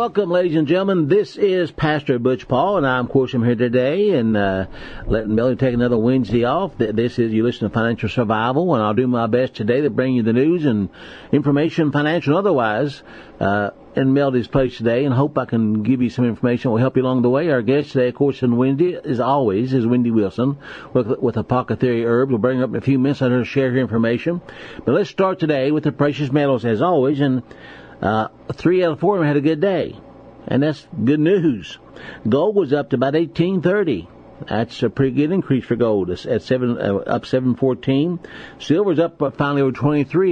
Welcome, ladies and gentlemen. This is Pastor Butch Paul, and I'm here today and letting Melody take another Wednesday off. This is You Listen to Financial Survival, and I'll do my best today to bring you the news and information, financial and otherwise, in Melody's place today, and hope I can give you some information that will help you along the way. Our guest today, of course, on Wednesday, is Wendy Wilson with Apothecary Herbs. We'll bring her up in a few minutes and her share her information. But let's start today with the precious metals, as always, and 3 out of 4 of them had a good day, and that's good news. Gold was up to about $18.30. That's a pretty good increase for gold. It's at up 7.14. Silver's up finally over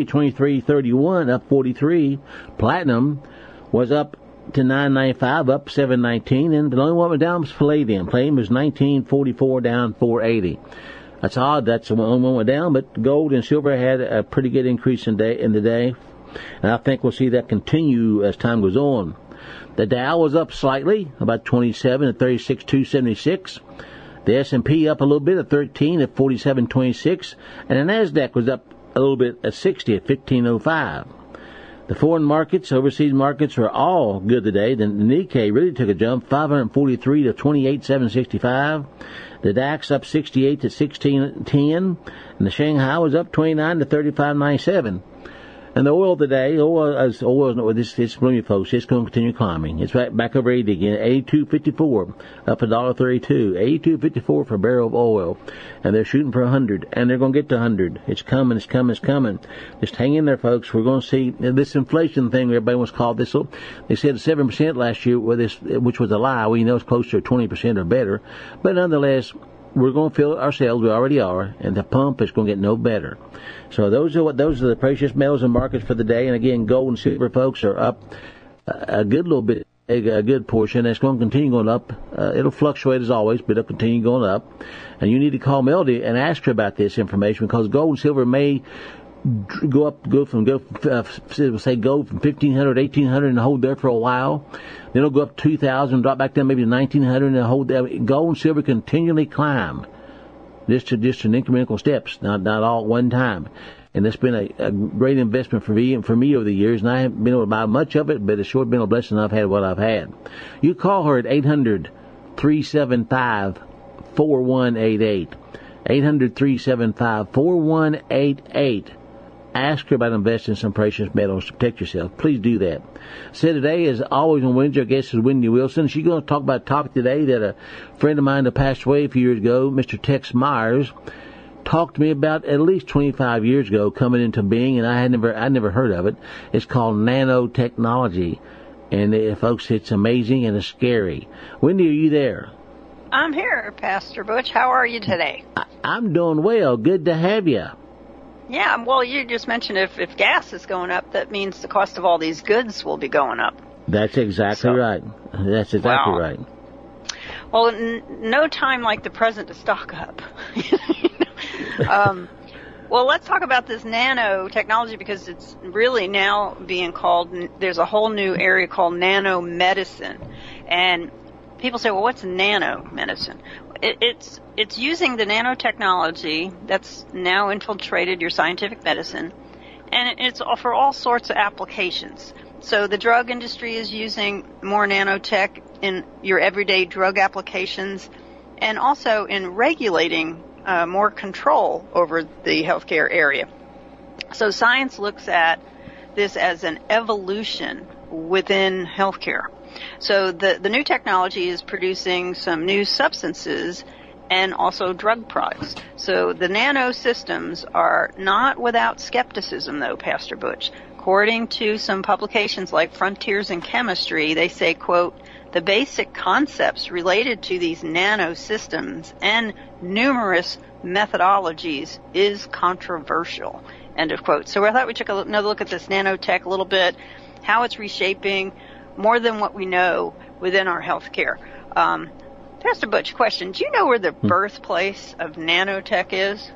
23.31, up 43. Platinum was up to 9.95, up 7.19, and the only one that went down was palladium. Palladium was 19.44, down 4.80. That's odd. That's the only one went down, but gold and silver had a pretty good increase in the day. And I think we'll see that continue as time goes on. The Dow was up slightly, about 27 at 36,276. The S&P up a little bit at 13 at 47.26. And the NASDAQ was up a little bit at 60 at 15.05. The foreign markets, overseas markets, were all good today. The Nikkei really took a jump, 543 to 28,765. The DAX up 68 to 1610. And the Shanghai was up 29 to 35.97. And the oil today, this believe me, folks, it's going to continue climbing. It's back over 80 again, 82.54, up $1.32, 82.54 for a barrel of oil, and they're shooting for 100, and they're going to get to 100. It's coming, it's coming, it's coming. Just hang in there, folks. We're going to see this inflation thing. Everybody wants to call this. They said 7% last year, which was a lie. We know it's closer to 20% or better, but nonetheless, we're going to feel it ourselves. We already are, and the pump is going to get no better. So those are the precious metals and markets for the day. And again, gold and silver, folks, are up a good little bit, a good portion. It's going to continue going up. It'll fluctuate as always, but it'll continue going up. And you need to call Melody and ask her about this information, because gold and silver may go from 1,500 to 1,800 and hold there for a while. Then it'll go up 2,000, drop back down maybe to 1,900 and hold there. Gold and silver continually climb, just in incremental steps, not all at one time. And it's been a great investment for me over the years, and I haven't been able to buy much of it, but it's sure been a blessing I've had what I've had. You call her at 800-375-4188. 800-375-4188. Ask her about investing in some precious metals to protect yourself. Please do that. So today, as always on Wednesday, our guest is Wendy Wilson. She's going to talk about a topic today that a friend of mine that passed away a few years ago, Mr. Tex Myers, talked to me about at least 25 years ago, coming into being, and I never heard of it. It's called nanotechnology. And folks, it's amazing and it's scary. Wendy, are you there? I'm here, Pastor Butch. How are you today? I'm doing well. Good to have you. Yeah, well, you just mentioned if gas is going up, that means the cost of all these goods will be going up. That's exactly right. That's exactly right. Well, no time like the present to stock up. Well, let's talk about this nanotechnology, because it's really now being called, there's a whole new area called nanomedicine. And people say, well, what's nanomedicine? It's using the nanotechnology that's now infiltrated your scientific medicine, and it's for all sorts of applications. So the drug industry is using more nanotech in your everyday drug applications, and also in regulating more control over the healthcare area. So science looks at this as an evolution within healthcare. So the new technology is producing some new substances and also drug products. So the nano systems are not without skepticism, though, Pastor Butch. According to some publications like Frontiers in Chemistry, they say, quote, the basic concepts related to these nano systems and numerous methodologies is controversial, end of quote. So I thought we'd take another look at this nanotech a little bit, how it's reshaping more than what we know within our healthcare. Pastor Butch, question. Do you know where the birthplace of nanotech is?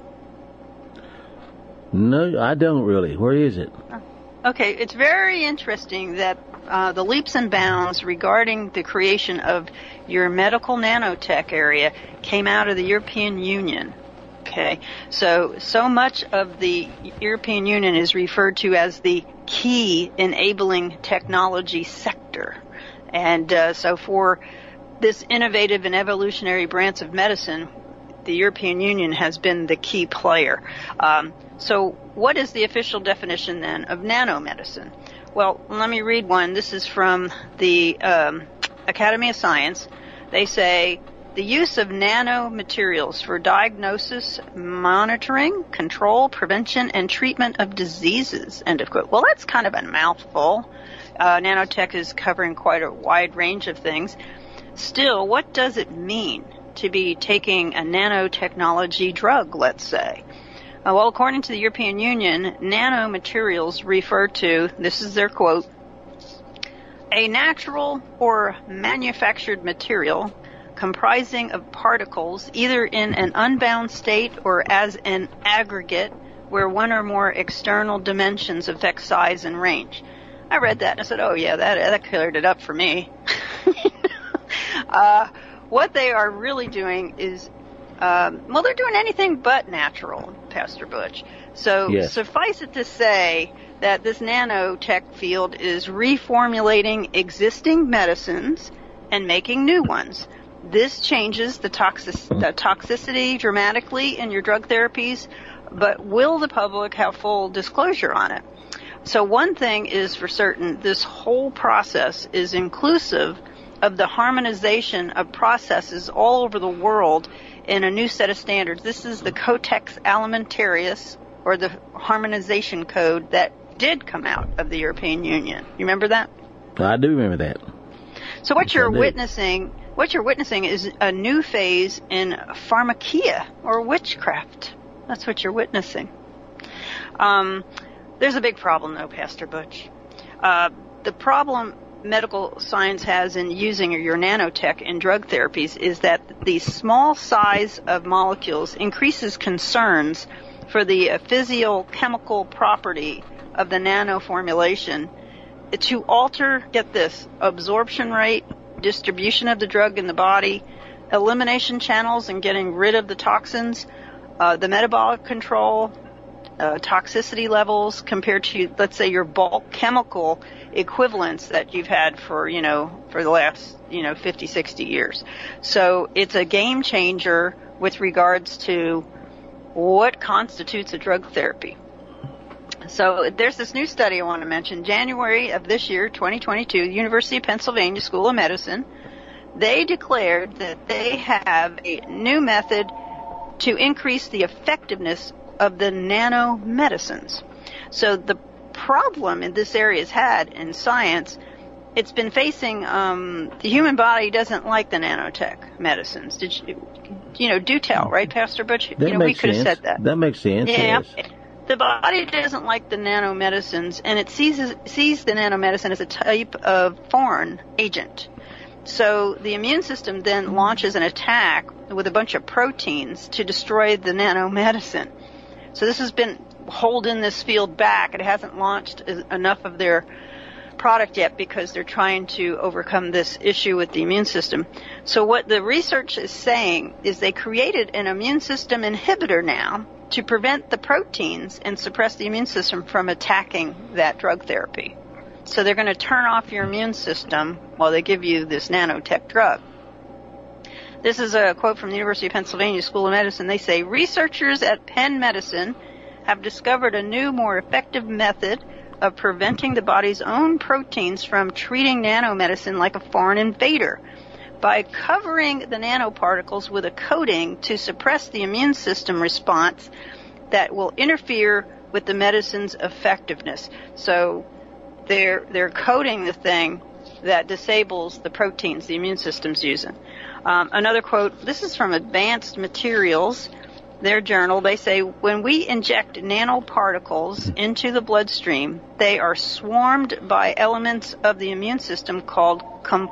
No, I don't really. Where is it? Okay, it's very interesting that the leaps and bounds regarding the creation of your medical nanotech area came out of the European Union. Okay, so much of the European Union is referred to as the key enabling technology sector. And so for this innovative and evolutionary branch of medicine, the European Union has been the key player. So what is the official definition then of nanomedicine? Well, let me read one. This is from the Academy of Science. They say, the use of nanomaterials for diagnosis, monitoring, control, prevention, and treatment of diseases, end of quote. Well, that's kind of a mouthful. Nanotech is covering quite a wide range of things. Still, what does it mean to be taking a nanotechnology drug, let's say? Well, according to the European Union, nanomaterials refer to, this is their quote, a natural or manufactured material comprising of particles either in an unbound state or as an aggregate where one or more external dimensions affect size and range. I read that and I said, oh yeah, that cleared it up for me. What they are really doing is, well, they're doing anything but natural, Pastor Butch. So yes. Suffice it to say that this nanotech field is reformulating existing medicines and making new ones. This changes the toxicity dramatically in your drug therapies, but will the public have full disclosure on it? So one thing is for certain, this whole process is inclusive of the harmonization of processes all over the world in a new set of standards. This is the Codex Alimentarius, or the harmonization code that did come out of the European Union. You remember that? I do remember that. So what you're witnessing is a new phase in pharmakia, or witchcraft. That's what you're witnessing. There's a big problem, though, Pastor Butch. The problem medical science has in using your nanotech in drug therapies is that the small size of molecules increases concerns for the physiochemical property of the nano formulation to alter, get this, absorption rate, distribution of the drug in the body, elimination channels and getting rid of the toxins, the metabolic control, toxicity levels compared to, let's say, your bulk chemical equivalents that you've had for the last, 50, 60 years. So it's a game changer with regards to what constitutes a drug therapy. So there's this new study I want to mention. January of this year, 2022, University of Pennsylvania School of Medicine, they declared that they have a new method to increase the effectiveness of the nanomedicines. So the problem in this area has had in science, it's been facing, the human body doesn't like the nanotech medicines. Did you, do tell, right, Pastor Butch? We could have said that. That makes sense. Yeah. Yes. The body doesn't like the nanomedicines, and it sees the nanomedicine as a type of foreign agent. So the immune system then launches an attack with a bunch of proteins to destroy the nanomedicine. So this has been holding this field back. It hasn't launched enough of their product yet because they're trying to overcome this issue with the immune system. So what the research is saying is they created an immune system inhibitor now to prevent the proteins and suppress the immune system from attacking that drug therapy. So they're going to turn off your immune system while they give you this nanotech drug. This is a quote from the University of Pennsylvania School of Medicine. They say, researchers at Penn Medicine have discovered a new, more effective method of preventing the body's own proteins from treating nanomedicine like a foreign invader by covering the nanoparticles with a coating to suppress the immune system response that will interfere with the medicine's effectiveness. So they're coating the thing that disables the proteins the immune system's using. Another quote, this is from Advanced Materials, their journal. They say, when we inject nanoparticles into the bloodstream, they are swarmed by elements of the immune system called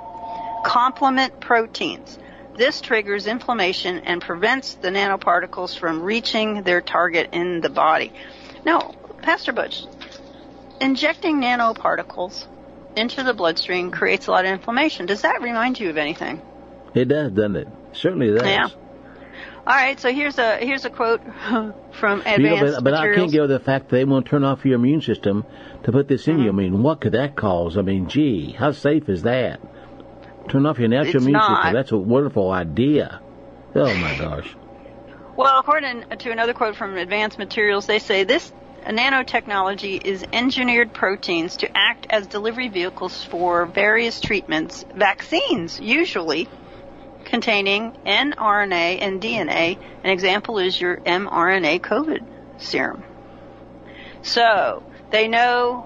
complement proteins. This triggers inflammation and prevents the nanoparticles from reaching their target in the body. Now, Pastor Butch, injecting nanoparticles into the bloodstream creates a lot of inflammation. Does that remind you of anything? It does, doesn't it? Certainly does. Yeah. All right, so here's a quote from Advanced but Materials. I can't get over the fact that they want to turn off your immune system to put this in you. I mean, what could that cause? I mean, gee, how safe is that? Turn off your natural It's immune not. system. That's a wonderful idea. Oh, my gosh. Well, according to another quote from Advanced Materials, they say this nanotechnology is engineered proteins to act as delivery vehicles for various treatments, vaccines usually, containing mRNA and DNA. An example is your mRNA COVID serum. So they know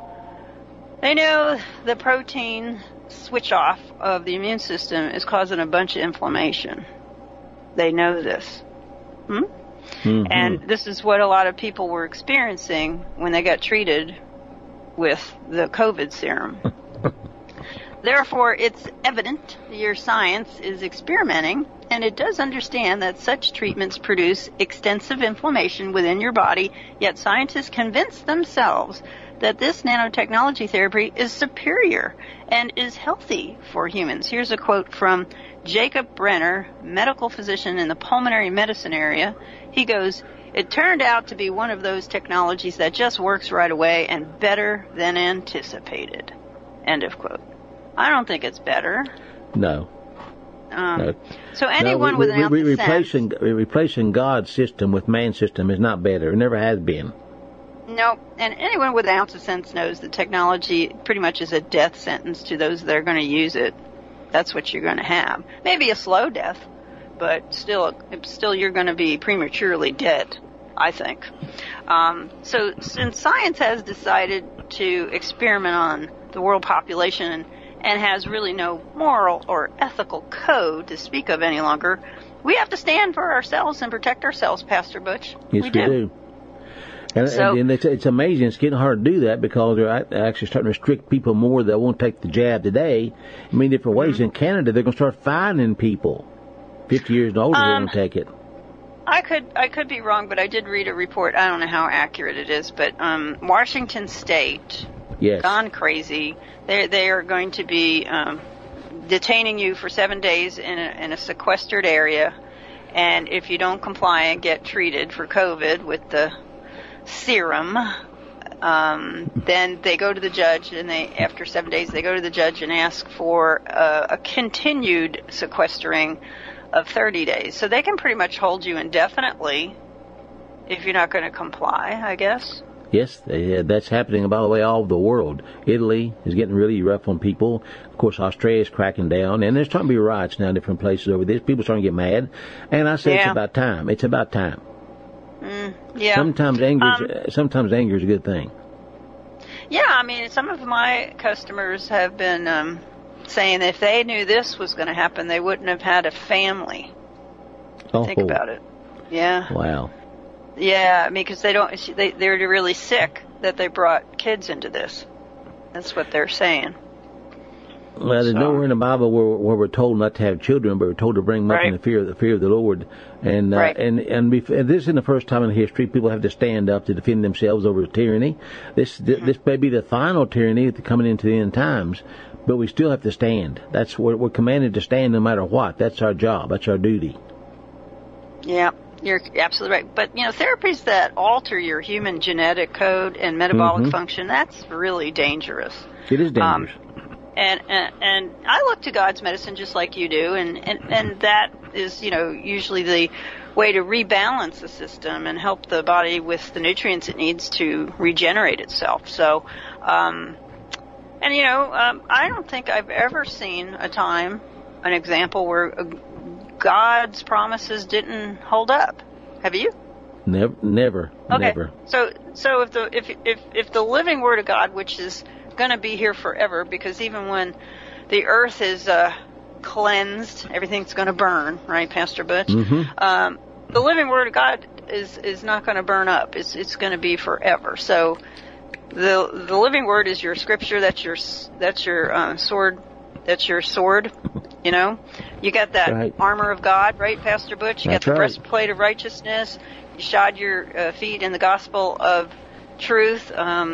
the protein switch off of the immune system is causing a bunch of inflammation. They know this. Mm-hmm. And this is what a lot of people were experiencing when they got treated with the COVID serum. Therefore, it's evident your science is experimenting, and it does understand that such treatments produce extensive inflammation within your body, yet scientists convince themselves that this nanotechnology therapy is superior and is healthy for humans. Here's a quote from Jacob Brenner, medical physician in the pulmonary medicine area. He goes, "It turned out to be one of those technologies that just works right away and better than anticipated." End of quote. I don't think it's better. No. No. So anyone with an ounce of sense... Replacing God's system with man's system is not better. It never has been. No, and anyone with an ounce of sense knows that technology pretty much is a death sentence to those that are going to use it. That's what you're going to have. Maybe a slow death, but still you're going to be prematurely dead, I think. So since science has decided to experiment on the world population and has really no moral or ethical code to speak of any longer, we have to stand for ourselves and protect ourselves, Pastor Butch. Yes, we do. And it's amazing. It's getting hard to do that because they're actually starting to restrict people more that won't take the jab today in many different ways. In Canada, they're going to start fining people 50 years and older who won't take it. I could be wrong, but I did read a report. I don't know how accurate it is, but Washington State, yes, gone crazy. They are going to be detaining you for 7 days in a sequestered area, and if you don't comply and get treated for COVID with the serum, then they go to the judge, and after 7 days they go to the judge and ask for a continued sequestering of 30 days. So they can pretty much hold you indefinitely if you're not going to comply, I guess. Yes, that's happening, by the way, all over the world. Italy is getting really rough on people. Of course, Australia is cracking down, and there's starting to be riots now in different places over this. People are starting to get mad, and I say It's about time. It's about time. Yeah. Sometimes anger is a good thing. Yeah, I mean, some of my customers have been saying that if they knew this was going to happen, they wouldn't have had a family. Oh. Think about it. Yeah. Wow. Yeah, I mean, because they're really sick that they brought kids into this. That's what they're saying. Well, there's nowhere in the Bible where we're told not to have children, but we're told to bring them up in the fear of the Lord. And and this isn't the first time in history people have to stand up to defend themselves over tyranny. This may be the final tyranny coming into the end times, but we still have to stand. That's we're commanded to stand no matter what. That's our job. That's our duty. Yeah. You're absolutely right. But, therapies that alter your human genetic code and metabolic function, that's really dangerous. It is dangerous. And I look to God's medicine just like you do, and that is, usually the way to rebalance the system and help the body with the nutrients it needs to regenerate itself. So, I don't think I've ever seen an example where God's promises didn't hold up. Have you? Never. Okay. Never. So if the living Word of God, which is going to be here forever, because even when the earth is cleansed, everything's going to burn, right, Pastor Butch? The living Word of God is not going to burn up. It's going to be forever. So the living Word is your scripture. That's your sword. That's your sword. You got that armor of God, right, Pastor Butch? You got the breastplate of righteousness. You shod your feet in the gospel of truth,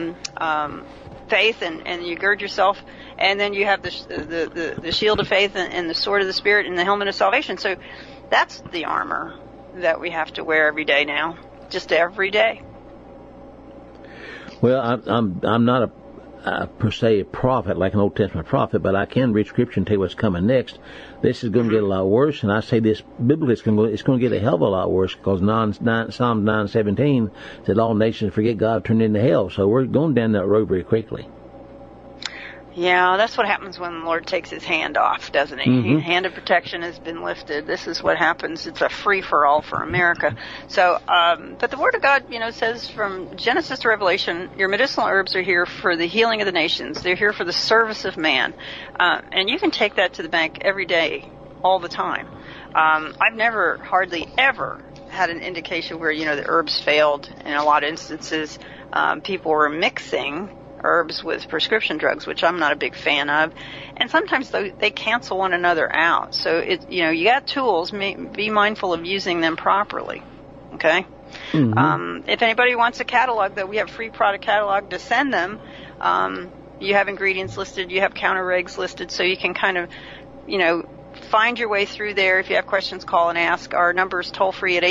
faith, and you gird yourself. And then you have the shield of faith and the sword of the Spirit and the helmet of salvation. So that's the armor that we have to wear every day now, just every day. Well, I'm not per se a prophet, like an Old Testament prophet, but I can read Scripture and tell you what's coming next. This is going to get a lot worse, and I say this biblically, it's going to get a hell of a lot worse, because Psalm 9:17 said all nations forget God, turn into hell. So we're going down that road very quickly. Yeah, that's what happens when the Lord takes his hand off, doesn't he? Mm-hmm. Hand of protection has been lifted. This is what happens. It's a free-for-all for America. So, but the Word of God, says from Genesis to Revelation, your medicinal herbs are here for the healing of the nations. They're here for the service of man. And you can take that to the bank every day, all the time. I've never, hardly ever, had an indication where, the herbs failed. In a lot of instances, people were mixing herbs with prescription drugs, which I'm not a big fan of, and sometimes they cancel one another out. So you got tools. Be mindful of using them properly. Okay. Mm-hmm. If anybody wants a catalog, though, we have a free product catalog to send them. You have ingredients listed, you have counter regs listed, so you can kind of, find your way through there. If you have questions, call and ask. Our number is toll free at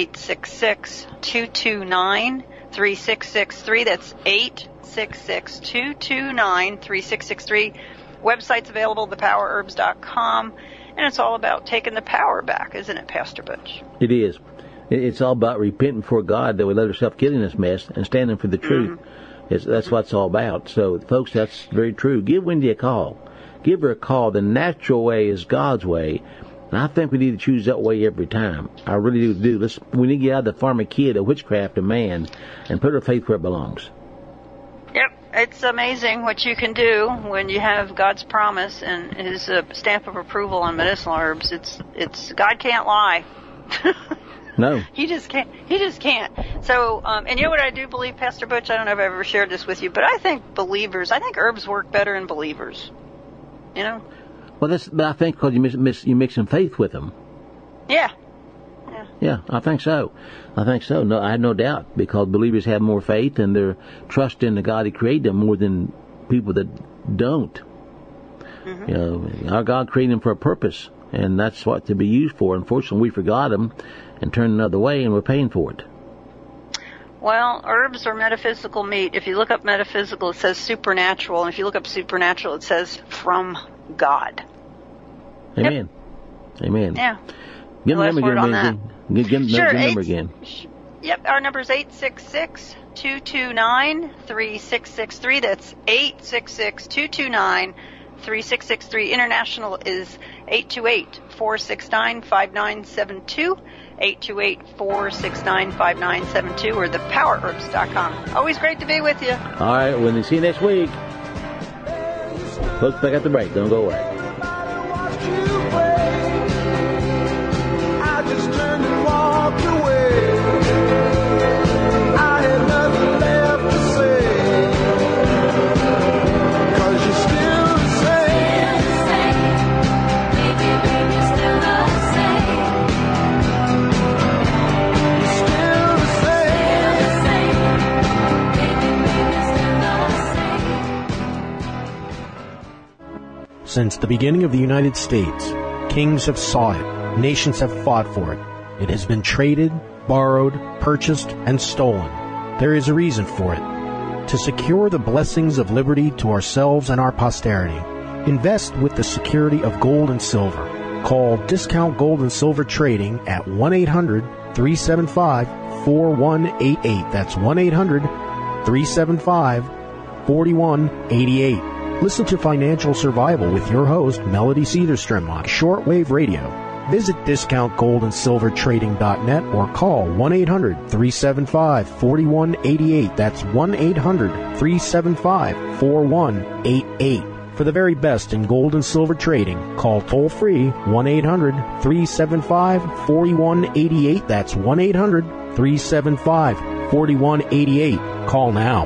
866-229-3663. That's 866-229-3663. Website's available, thepowerherbs.com, and it's all about taking the power back, isn't it, Pastor Butch? It is. It's all about repenting before God that we let ourselves get in this mess and standing for the truth. Mm-hmm. That's what it's all about. So, folks, that's very true. Give Wendy a call. Give her a call. The natural way is God's way. And I think we need to choose that way every time. I really do. We need to get out of the farmer kid, of witchcraft, of man, and put our faith where it belongs. Yep. It's amazing what you can do when you have God's promise and his stamp of approval on medicinal herbs. It's God can't lie. No. He just can't. So, and you know what I do believe, Pastor Butch? I don't know if I've ever shared this with you, but I think herbs work better in believers. Well, but I think because you mix some faith with them. Yeah. Yeah, I think so. No, I have no doubt, because believers have more faith and they're trusting the God who created them more than people that don't. Mm-hmm. Our God created them for a purpose, and that's what to be used for. Unfortunately, we forgot them and turned another way, and we're paying for it. Well, herbs are metaphysical meat. If you look up metaphysical, it says supernatural, and if you look up supernatural, it says from God. Amen. Yep. Amen. Yeah. Give them the number again. Give them the number again. Yep, our number is 866-229-3663. That's 866-229-3663. International is 828-469-5972. 828-469-5972, or thepowerherbs.com. Always great to be with you. All right, we'll see you next week. Folks, back at the break. Don't go away. I just turned and walked away. I had nothing left to say. 'Cause you're still the same. Baby, you're still the same. You're still the same. Since the beginning of the United States, kings have sought it. Nations have fought for it. It has been traded, borrowed, purchased, and stolen. There is a reason for it. To secure the blessings of liberty to ourselves and our posterity, invest with the security of gold and silver. Call Discount Gold and Silver Trading at 1-800-375-4188. That's 1-800-375-4188. Listen to Financial Survival with your host, Melody Cedarstrom, on shortwave radio. Visit DiscountGoldAndSilverTrading.net or call 1-800-375-4188. That's 1-800-375-4188. For the very best in gold and silver trading, call toll-free 1-800-375-4188. That's 1-800-375-4188. Call now.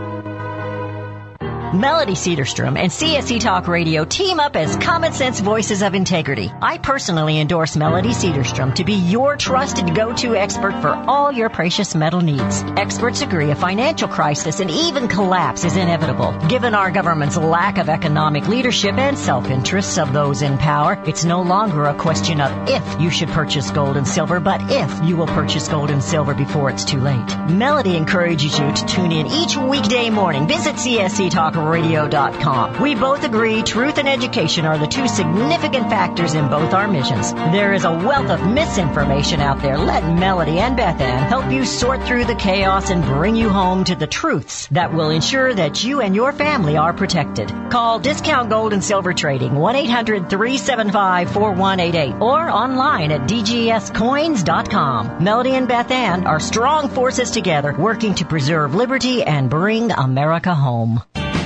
Melody Cedarstrom and CSE Talk Radio team up as common sense voices of integrity. I personally endorse Melody Cedarstrom to be your trusted go-to expert for all your precious metal needs. Experts agree a financial crisis and even collapse is inevitable. Given our government's lack of economic leadership and self-interests of those in power, it's no longer a question of if you should purchase gold and silver, but if you will purchase gold and silver before it's too late. Melody encourages you to tune in each weekday morning. Visit CSE Talk CommonSenseRadio.com. We both agree truth and education are the two significant factors in both our missions. There is a wealth of misinformation out there. Let Melody and Beth Ann help you sort through the chaos and bring you home to the truths that will ensure that you and your family are protected. Call Discount Gold and Silver Trading 1-800-375-4188 or online at dgscoins.com. Melody and Beth Ann are strong forces together working to preserve liberty and bring America home.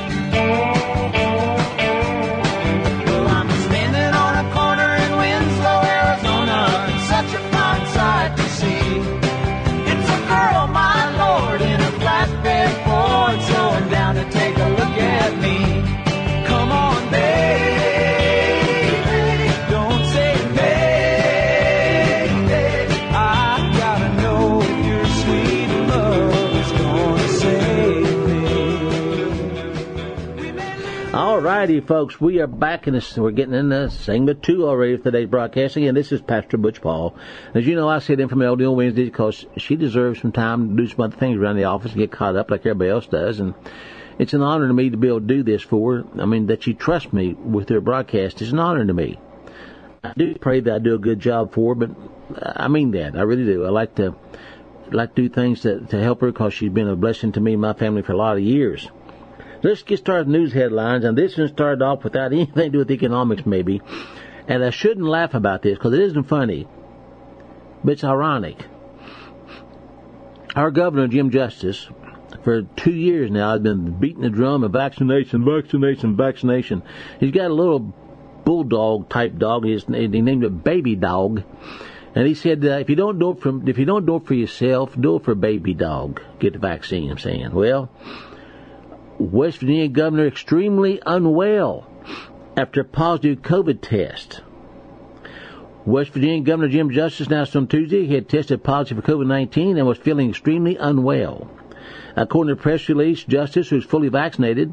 Well, I'm standing on a corner in Winslow, Arizona. It's such a fine sight to see. It's a girl, my lord, in a flatbed Ford, slowing down to take a look at me. Come on, baby, don't say maybe. I gotta know if your sweet love is gonna save me. All righty, folks, we are back in this. We're getting in the segment 2 already of today's broadcasting, and this is Pastor Butch Paul. As you know, I sit in for Melody on Wednesdays because she deserves some time to do some other things around the office and get caught up like everybody else does, and it's an honor to me to be able to do this for her. I mean, that she trusts me with her broadcast is an honor to me. I do pray that I do a good job for her, but I mean that. I really do. I like to do things to help her because she's been a blessing to me and my family for a lot of years. Let's get started with news headlines, and this one started off without anything to do with economics, maybe. And I shouldn't laugh about this because it isn't funny, but it's ironic. Our governor, Jim Justice, for 2 years now, has been beating the drum of vaccination. He's got a little bulldog type dog. He named it Baby Dog, and he said, if you don't do it for yourself, do it for Baby Dog. Get the vaccine. I'm saying, well, West Virginia governor extremely unwell after a positive COVID test. West Virginia Governor Jim Justice announced on Tuesday he had tested positive for COVID-19 and was feeling extremely unwell. According to a press release, Justice, who is fully vaccinated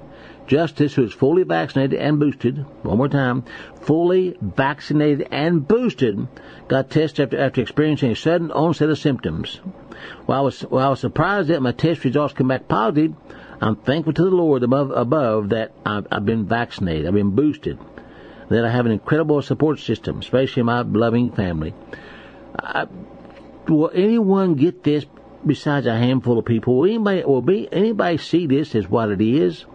and boosted, one more time, fully vaccinated and boosted, got tested after experiencing a sudden onset of symptoms. While I was surprised that my test results come back positive, I'm thankful to the Lord above that I've been vaccinated, I've been boosted, that I have an incredible support system, especially my loving family. Will anyone get this besides a handful of people? Will anybody see this as what it is?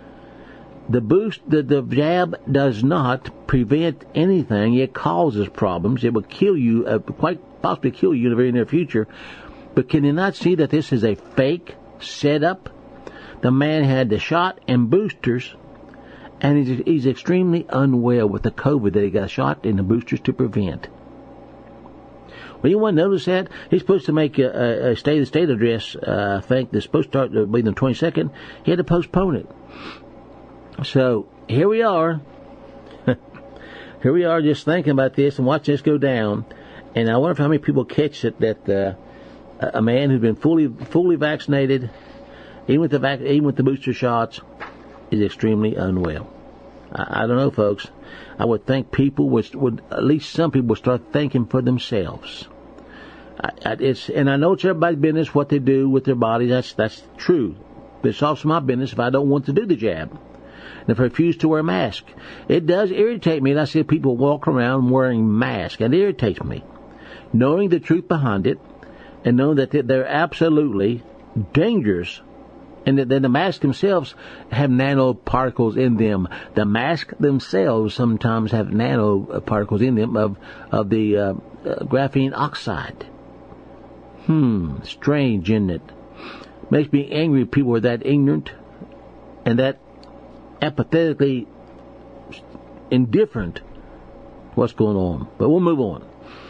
The jab does not prevent anything. It causes problems. It will kill you, quite possibly kill you in the very near future. But can you not see that this is a fake setup? The man had the shot and boosters, and he's extremely unwell with the COVID that he got shot and the boosters to prevent. Well, you want to notice that? He's supposed to make a state address, I think, that's supposed to start be the 22nd. He had to postpone it. So, here we are. Here we are just thinking about this and watching this go down. And I wonder how many people catch it that a man who's been fully vaccinated, even with the booster shots, is extremely unwell. I don't know, folks. I would think people would at least some people would start thinking for themselves. And I know it's everybody's business what they do with their bodies. That's true. But it's also my business if I don't want to do the jab, and if I refuse to wear a mask. It does irritate me, and I see people walk around wearing masks, and it irritates me, knowing the truth behind it, and knowing that they're absolutely dangerous. And then the masks themselves have nanoparticles in them. The masks themselves sometimes have nanoparticles in them of the graphene oxide. Strange, isn't it? Makes me angry people are that ignorant and that apathetically indifferent to what's going on. But we'll move on.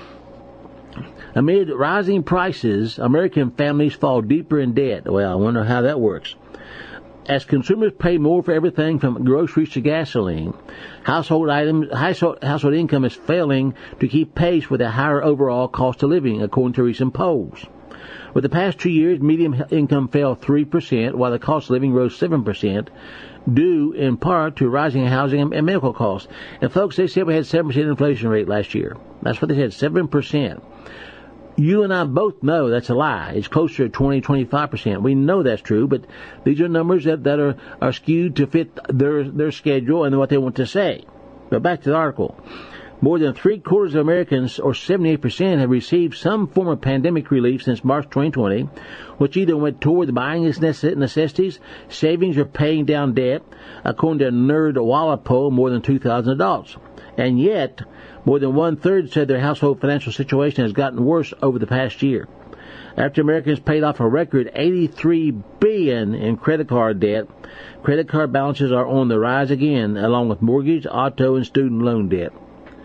Amid rising prices, American families fall deeper in debt. Well, I wonder how that works. As consumers pay more for everything from groceries to gasoline, household income is failing to keep pace with a higher overall cost of living, according to recent polls. With the past 2 years, median income fell 3%, while the cost of living rose 7%, due in part to rising housing and medical costs. And folks, they said we had 7% inflation rate last year. That's what they said, 7%. You and I both know that's a lie. It's closer to 20-25%. We know that's true, but these are numbers that are skewed to fit their schedule and what they want to say. But back to the article. More than 3/4 of Americans, or 78%, have received some form of pandemic relief since March 2020, which either went toward buying its necessities, savings, or paying down debt, according to a NerdWallet poll, more than 2,000 adults. And yet, more than 1/3 said their household financial situation has gotten worse over the past year. After Americans paid off a record $83 billion in credit card debt, credit card balances are on the rise again, along with mortgage, auto, and student loan debt.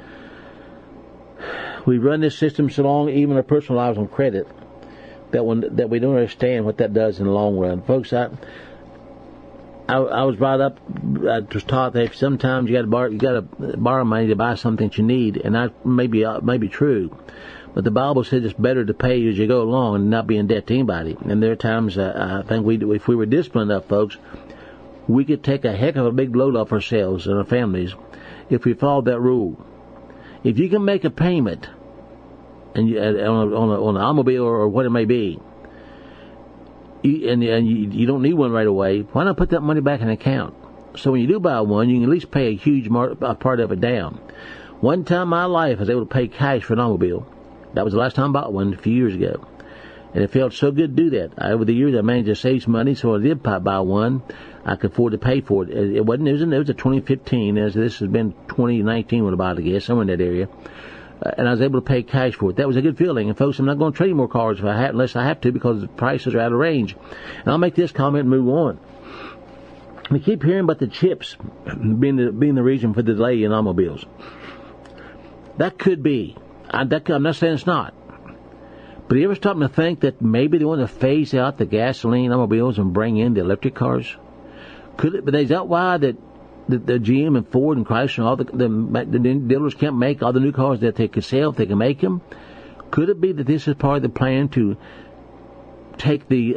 We run this system so long, even our personal lives, on credit, that we don't understand what that does in the long run. Folks, I was brought up, I was taught that sometimes you got to borrow money to buy something that you need, and that may be true. But the Bible says it's better to pay as you go along and not be in debt to anybody. And there are times I think if we were disciplined enough, folks, we could take a heck of a big load off ourselves and our families if we followed that rule. If you can make a payment and on an automobile or what it may be, and you don't need one right away, why not put that money back in an account? So when you do buy one, you can at least pay a huge part of it down. One time in my life, I was able to pay cash for an automobile. That was the last time I bought one a few years ago. And it felt so good to do that. Over the years, I managed to save some money, so I did buy one. I could afford to pay for it. It was a 2015. This has been 2019 when I bought it, I guess, somewhere in that area. And I was able to pay cash for it. That was a good feeling. And folks, I'm not going to trade more cars unless I have to, because the prices are out of range. And I'll make this comment and move on. We keep hearing about the chips being the reason for the delay in automobiles. That could be. I'm not saying it's not. But you ever stop to think that maybe they want to phase out the gasoline automobiles and bring in the electric cars? Could it? But is that why that the GM and Ford and Chrysler and all the dealers can't make all the new cars that they could sell if they can make them? Could it be that this is part of the plan to take the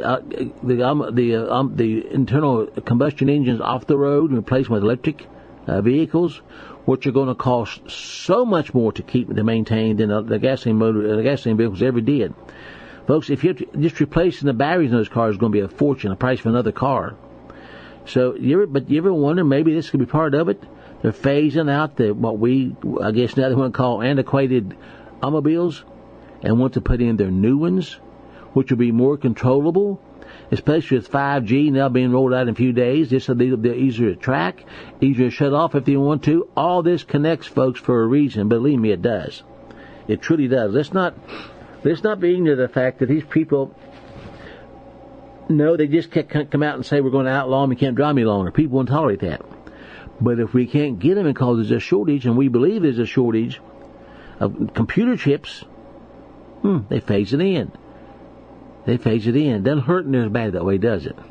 internal combustion engines off the road and replace them with electric vehicles, which are going to cost so much more to maintain than the gasoline vehicles ever did? Folks, if you're just replacing the batteries in those cars, is going to be a fortune, the price of another car. So, you ever wonder maybe this could be part of it? They're phasing out I guess now they want to call antiquated automobiles, and want to put in their new ones, which will be more controllable, especially with 5G now being rolled out in a few days. This will be easier to track, easier to shut off if they want to. All this connects, folks, for a reason. Believe me, it does. It truly does. Let's not be ignorant of the fact that these people, no, they just can't come out and say we're going to outlaw them, you can't drive me longer. People won't tolerate that. But if we can't get them because there's a shortage, and we believe there's a shortage of computer chips, they phase it in. It doesn't hurt near as bad that way, does it?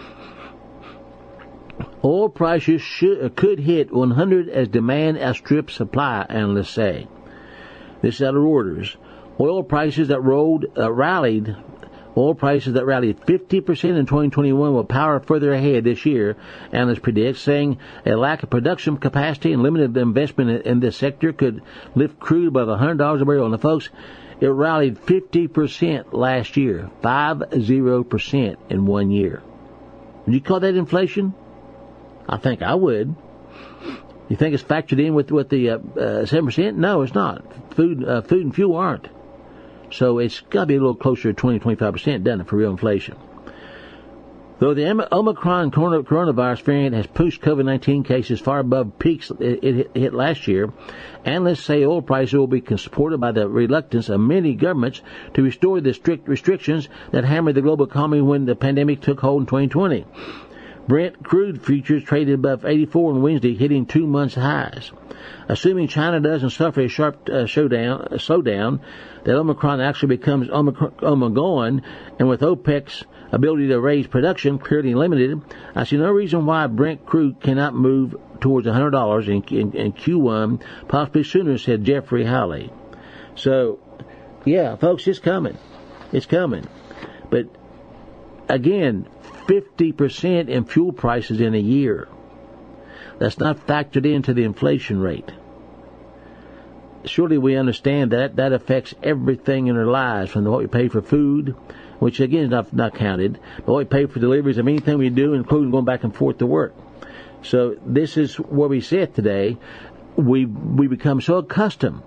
Oil prices could hit 100 as demand outstrips supply, analysts say. This is out of Reuters. Oil prices that rallied 50% in 2021 will power further ahead this year, analysts predict, saying a lack of production capacity and limited investment in this sector could lift crude above $100 a barrel. And folks, it rallied 50% last year, 50% in 1 year. Would you call that inflation? I think I would. You think it's factored in with the 7%? No, it's not. Food and fuel aren't. So it's got to be a little closer to 20-25%, doesn't it, for real inflation? Though the Omicron coronavirus variant has pushed COVID-19 cases far above peaks it hit last year, analysts say oil prices will be supported by the reluctance of many governments to restore the strict restrictions that hammered the global economy when the pandemic took hold in 2020. Brent crude futures traded above 84 on Wednesday, hitting 2 months highs. Assuming China doesn't suffer a sharp slowdown, that Omicron actually becomes Omicron, and with OPEC's ability to raise production clearly limited, I see no reason why Brent crude cannot move towards $100 in Q1, possibly sooner, said Jeffrey Howley. So, yeah, folks, it's coming. It's coming. But, again, 50% in fuel prices in a year. That's not factored into the inflation rate. surely we understand that affects everything in our lives, from what we pay for food, which again is not counted, but what we pay for deliveries of anything we do, including going back and forth to work. So this is where we sit today. We become so accustomed,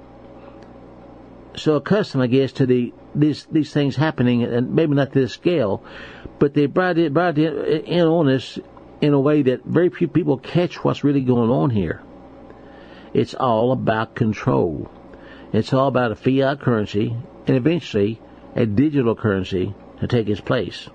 I guess, to these things happening, and maybe not to this scale, but they brought it in on us in a way that very few people catch what's really going on here. It's all about control. It's all about a fiat currency and eventually a digital currency to take its place.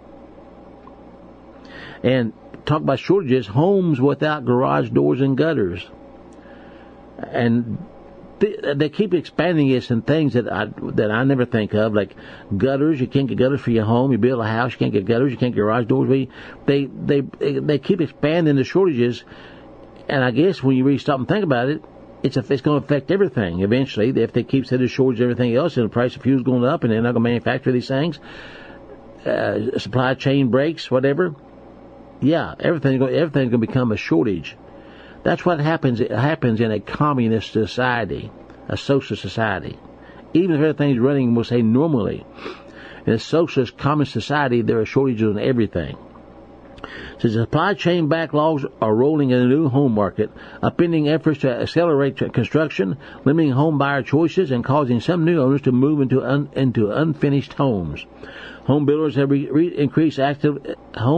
And talk about shortages, homes without garage doors and gutters. And they keep expanding this in things that I never think of, like gutters. You can't get gutters for your home. You build a house, you can't get gutters. You can't get garage doors. They keep expanding the shortages, and I guess when you really stop and think about it, it's going to affect everything eventually. If they keep setting shortage everything else, and the price of fuel's going up, and they're not going to manufacture these things, supply chain breaks, whatever. Yeah, everything's going to become a shortage. That's what happens. It happens in a communist society, a socialist society. Even if everything's running, we'll say, normally. In a socialist communist society, there are shortages on everything. So the supply chain backlogs are rolling in the new home market, upending efforts to accelerate construction, limiting home buyer choices, and causing some new owners to move into unfinished homes. Home builders have increased activity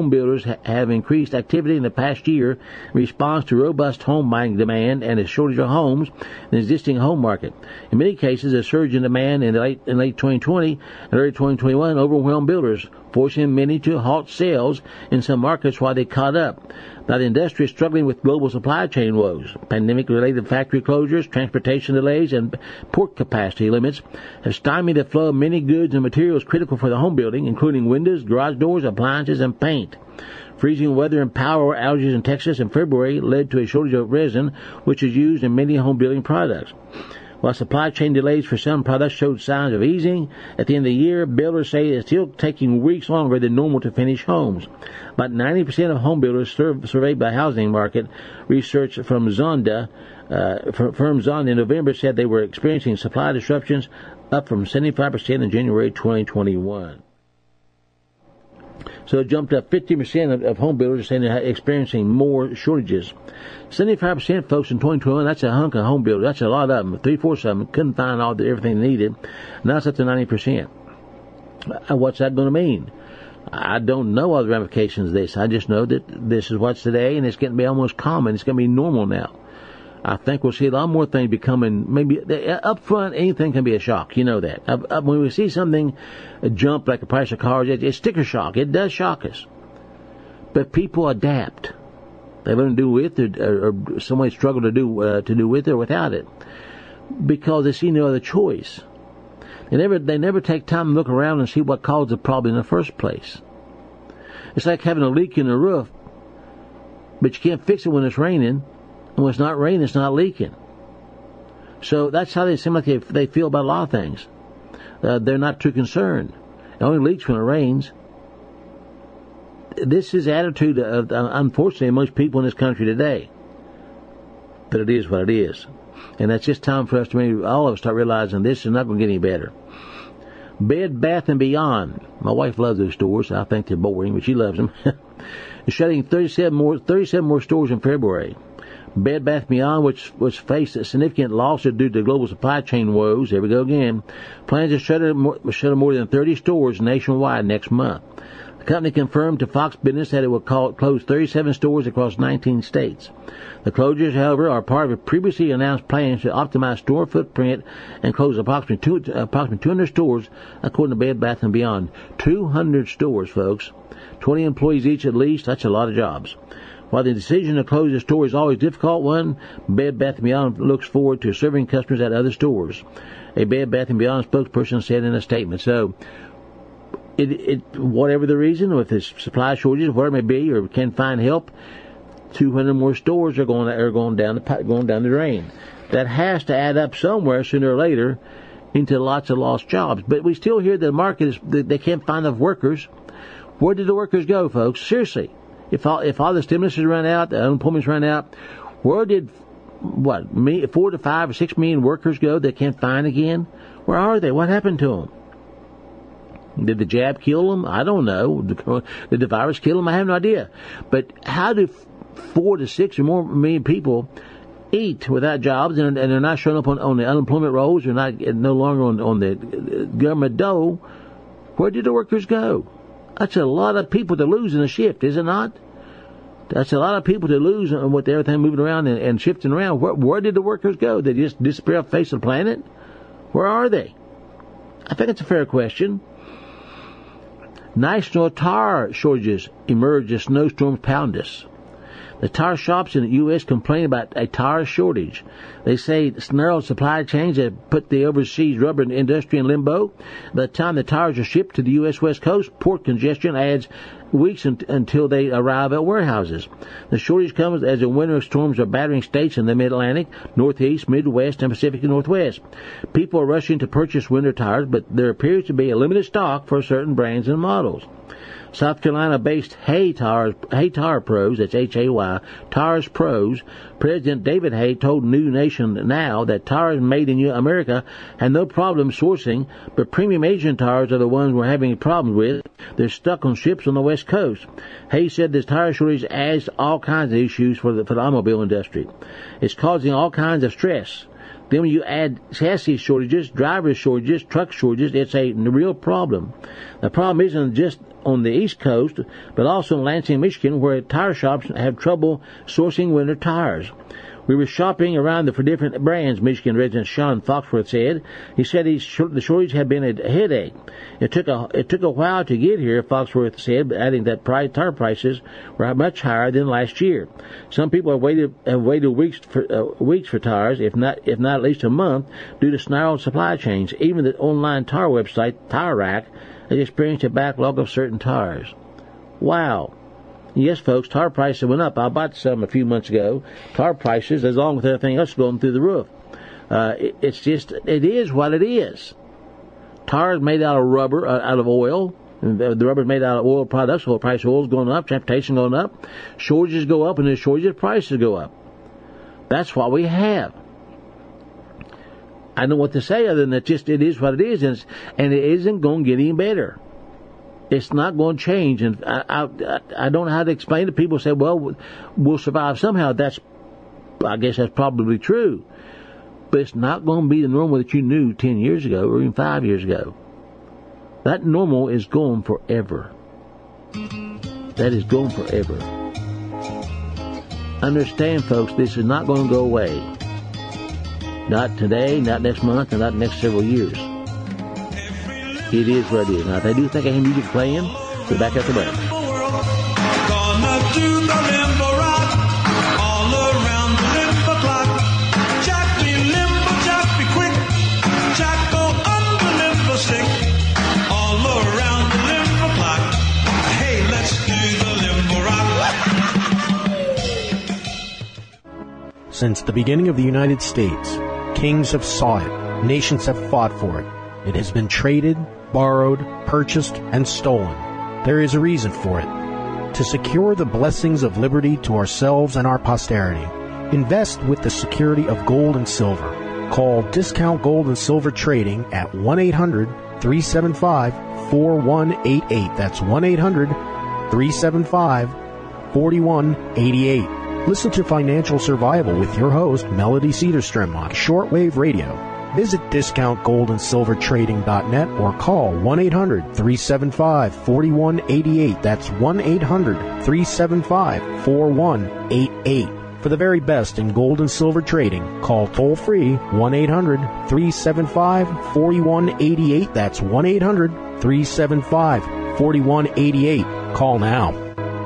in the past year in response to robust home buying demand and a shortage of homes in the existing home market. In many cases, a surge in demand in late 2020 and early 2021 overwhelmed builders, forcing many to halt sales in some markets while they caught up. Now, the industry is struggling with global supply chain woes. Pandemic-related factory closures, transportation delays, and port capacity limits have stymied the flow of many goods and materials critical for the home building, including windows, garage doors, appliances, and paint. Freezing weather and power outages in Texas in February led to a shortage of resin, which is used in many home building products. While supply chain delays for some products showed signs of easing, at the end of the year, builders say it's still taking weeks longer than normal to finish homes. About 90% of home builders surveyed by Housing Market Research from Zonda, firm Zonda in November, said they were experiencing supply disruptions, up from 75% in January 2021. So it jumped up 50% of home builders saying they're experiencing more shortages. 75% folks in 2021, that's a hunk of home builders. That's a lot of them. 3/4 of them couldn't find everything they needed. Now it's up to 90%. What's that going to mean? I don't know all the ramifications of this. I just know that this is what's today, and it's going to be almost common. It's going to be normal now. I think we'll see a lot more things becoming, maybe up front, anything can be a shock. You know that. When we see something jump like the price of cars, it's sticker shock. It does shock us. But people adapt. They learn to do with it, or some way struggle to do with it or without it, because they see no other choice. They never take time to look around and see what caused the problem in the first place. It's like having a leak in the roof, but you can't fix it when it's raining. And when it's not raining, it's not leaking. So that's how they seem like they feel about a lot of things. They're not too concerned. It only leaks when it rains. This is the attitude of, unfortunately, most people in this country today. But it is what it is. And that's just time for us to maybe all of us start realizing this is not going to get any better. Bed Bath & Beyond. My wife loves those stores. I think they're boring, but she loves them. Shutting 37 more stores in February. Bed Bath & Beyond, which faced a significant losses due to global supply chain woes, there we go again, plans to shutter more than 30 stores nationwide next month. The company confirmed to Fox Business that it will close 37 stores across 19 states. The closures, however, are part of a previously announced plans to optimize store footprint and close approximately 200 stores, according to Bed Bath & Beyond. 200 stores, folks. 20 employees each at least. That's a lot of jobs. While the decision to close a store is always a difficult one, Bed Bath & Beyond looks forward to serving customers at other stores. A Bed Bath & Beyond spokesperson said in a statement. So, whatever the reason, with this supply shortages, whatever it may be, or can't find help, 200 more stores are going down the drain. That has to add up somewhere sooner or later into lots of lost jobs. But we still hear the market they can't find enough workers. Where did the workers go, folks? Seriously. If all the stimulus has run out, the unemployment's run out, where did 4 to 5 or 6 million workers go they can't find again? Where are they? What happened to them? Did the jab kill them? I don't know. Did the virus kill them? I have no idea. But how do 4 to 6 or more million people eat without jobs, and they're not showing up on the unemployment rolls, they're no longer on the government dole? Where did the workers go? That's a lot of people to lose in a shift, is it not? That's a lot of people to lose with everything moving around and shifting around. Where did the workers go? They just disappear off the face of the planet? Where are they? I think it's a fair question. National tire shortages emerge as snowstorms pound us. The tire shops in the U.S. complain about a tire shortage. They say narrow supply chains have put the overseas rubber industry in limbo. By the time the tires are shipped to the U.S. West Coast, port congestion adds weeks until they arrive at warehouses. The shortage comes as the winter storms are battering states in the Mid-Atlantic, Northeast, Midwest, and Pacific Northwest. People are rushing to purchase winter tires, but there appears to be a limited stock for certain brands and models. South Carolina-based Hay Tire Pros, that's Hay, Tires Pros, President David Hay told New Nation Now that tires made in America had no problem sourcing, but premium Asian tires are the ones we're having problems with. They're stuck on ships on the West Coast. Hay said this tire shortage adds all kinds of issues for the automobile industry. It's causing all kinds of stress. Then when you add chassis shortages, driver shortages, truck shortages, it's a real problem. The problem isn't just on the East Coast, but also in Lansing, Michigan, where tire shops have trouble sourcing winter tires. We were shopping around for different brands, Michigan resident Sean Foxworth said. He said the shortage had been a headache. It took a while to get here, Foxworth said, adding that tire prices were much higher than last year. Some people have waited weeks for tires, if not at least a month, due to snarled supply chains. Even the online tire website Tire Rack has experienced a backlog of certain tires. Wow. Yes, folks, tire prices went up. I bought some a few months ago. Tire prices, along with everything else, going through the roof. It is what it is. Tires made out of rubber, out of oil. The rubber is made out of oil products. So the price of oil is going up, transportation going up. Shortages go up, and the shortages prices go up. That's what we have. I don't know what to say other than that it is what it is, and it isn't going to get any better. It's not going to change, and I don't know how to explain it. People say, well, we'll survive somehow. I guess that's probably true. But it's not going to be the normal that you knew 10 years ago or even 5 years ago. That normal is gone forever. That is gone forever. Understand, folks, this is not going to go away. Not today, not next month, and not next several years. It is what it is. Now, if I do think I hear music playing, we're back at the break. Gonna do the limbo rock all around the limbo clock. Jack be limbo, Jack be quick. Jack go under limbo stick all around the limbo clock. Hey, let's do the limbo rock. Since the beginning of the United States, kings have sought it, nations have fought for it. It has been traded, borrowed, purchased, and stolen. There is a reason for it. To secure the blessings of liberty to ourselves and our posterity, invest with the security of gold and silver. Call Discount Gold and Silver Trading at 1-800-375-4188. That's 1-800-375-4188. Listen to Financial Survival with your host, Melody Cedarstrom, on shortwave radio. Visit discountgoldandsilvertrading.net or call 1-800-375-4188. That's 1-800-375-4188. For the very best in gold and silver trading, call toll-free 1-800-375-4188. That's 1-800-375-4188. Call now.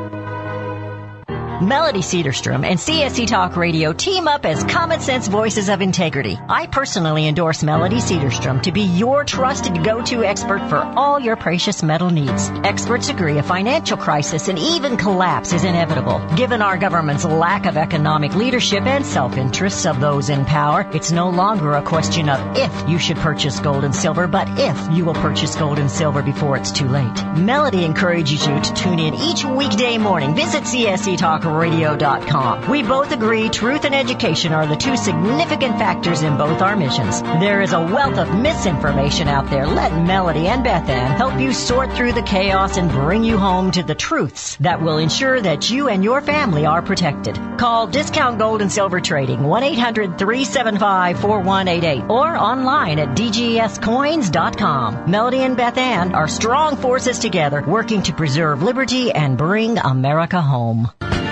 Melody Cedarstrom and CSC Talk Radio team up as Common Sense Voices of Integrity. I personally endorse Melody Cedarstrom to be your trusted go-to expert for all your precious metal needs. Experts agree a financial crisis and even collapse is inevitable. Given our government's lack of economic leadership and self-interests of those in power, it's no longer a question of if you should purchase gold and silver, but if you will purchase gold and silver before it's too late. Melody encourages you to tune in each weekday morning. Visit CSC Talk CSCTalkRadio.com. We both agree truth and education are the two significant factors in both our missions. There is a wealth of misinformation out there. Let Melody and Beth Ann help you sort through the chaos and bring you home to the truths that will ensure that you and your family are protected. Call Discount Gold and Silver Trading 1-800-375-4188 or online at dgscoins.com. Melody and Beth Ann are strong forces together working to preserve liberty and bring America home.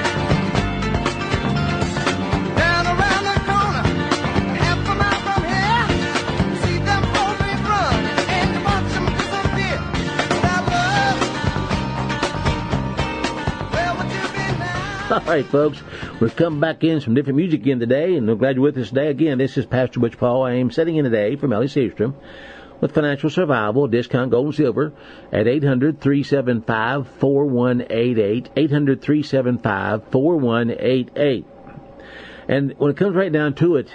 Down around the corner, half a mile from here, see them boldly run and watch them disappear. Without love, where would you be now? All right, folks, we've come back in some different music again today, and we're glad you're with us today. Again, this is Pastor Butch Paul. I am sitting in today for Melly Seastrom with Financial Survival, Discount Gold and Silver, at 800-375-4188, 800-375-4188. And when it comes right down to it,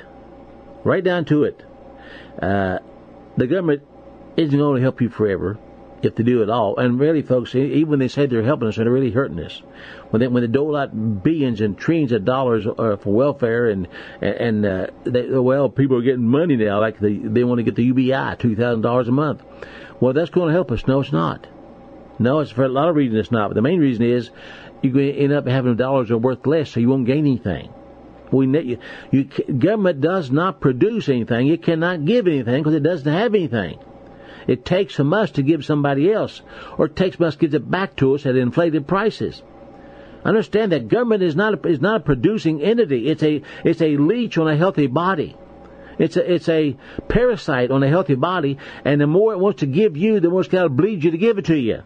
the government isn't going to help you forever if they do it all. And really, folks, even when they say they're helping us, they're really hurting us. When they dole out billions and trillions of dollars for welfare, and people are getting money now, like they want to get the UBI, $2,000 a month. Well, that's going to help us. No, it's not. No, it's for a lot of reasons it's not. But the main reason is you're going to end up having dollars are worth less, so you won't gain anything. Government does not produce anything. It cannot give anything because it doesn't have anything. It takes from us to give somebody else, or it takes from us to give it back to us at inflated prices. Understand that government is not a producing entity. It's a leech on a healthy body. It's a parasite on a healthy body, and the more it wants to give you, the more it's got to bleed you to give it to you.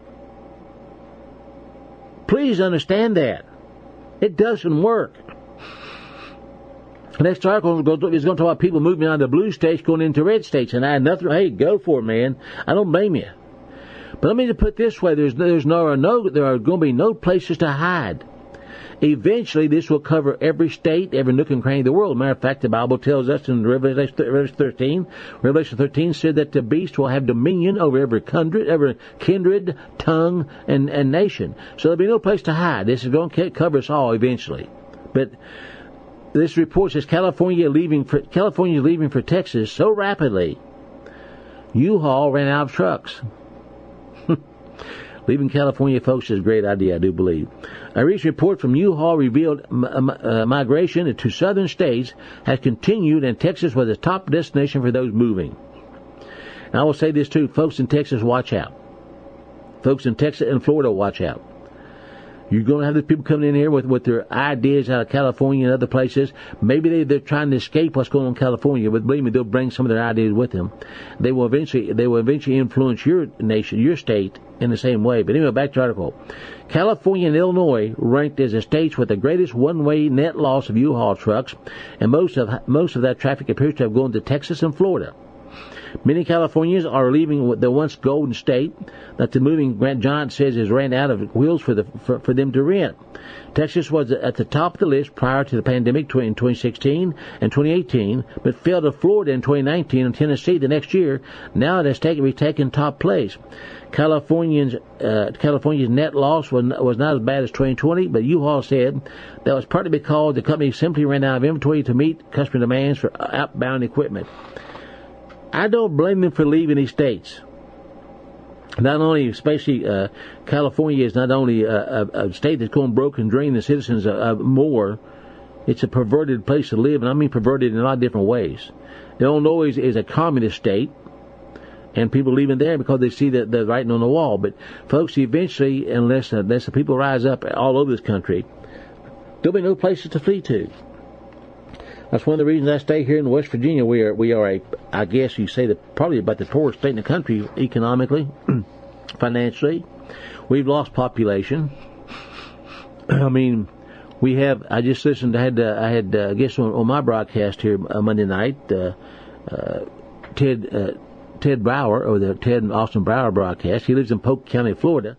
Please understand that. It doesn't work. The next article is going to talk about people moving out of the blue states going into red states, and I had nothing. Hey, go for it, man. I don't blame you. But let me just put it this way: there are going to be no places to hide. Eventually, this will cover every state, every nook and cranny of the world. Matter of fact, the Bible tells us in Revelation 13 said that the beast will have dominion over every kindred, tongue, and nation. So there'll be no place to hide. This is going to cover us all eventually. But this report says California is leaving for Texas so rapidly, U-Haul ran out of trucks. Leaving California, folks, is a great idea, I do believe. A recent report from U-Haul revealed migration to southern states has continued, and Texas was the top destination for those moving. And I will say this too, folks in Texas, watch out. Folks in Texas and Florida, watch out. You're going to have the people coming in here with their ideas out of California and other places. Maybe they're trying to escape what's going on in California, but believe me, they'll bring some of their ideas with them. They will eventually influence your nation, your state, in the same way. But anyway, back to the article. California and Illinois ranked as the states with the greatest one-way net loss of U-Haul trucks, and most of that traffic appears to have gone to Texas and Florida. Many Californians are leaving the once golden state that the moving giant says has ran out of wheels for them to rent. Texas was at the top of the list prior to the pandemic in 2016 and 2018, but fell to Florida in 2019 and Tennessee the next year. Now it has taken top place. California's net loss was not as bad as 2020, but U-Haul said that was partly because the company simply ran out of inventory to meet customer demands for outbound equipment. I don't blame them for leaving these states. Not only, especially California is not only a state that's going broke and drain the citizens more, it's a perverted place to live, and I mean perverted in a lot of different ways. Illinois is a communist state, and people leaving there because they see the writing on the wall. But folks, eventually, unless the people rise up all over this country, there'll be no places to flee to. That's one of the reasons I stay here in West Virginia. We are I guess you say probably about the poorest state in the country economically, financially. We've lost population. I mean, we have. I just listened. I had I guess on my broadcast here Monday night, Ted Brower, or the Ted and Austin Brower broadcast. He lives in Polk County, Florida.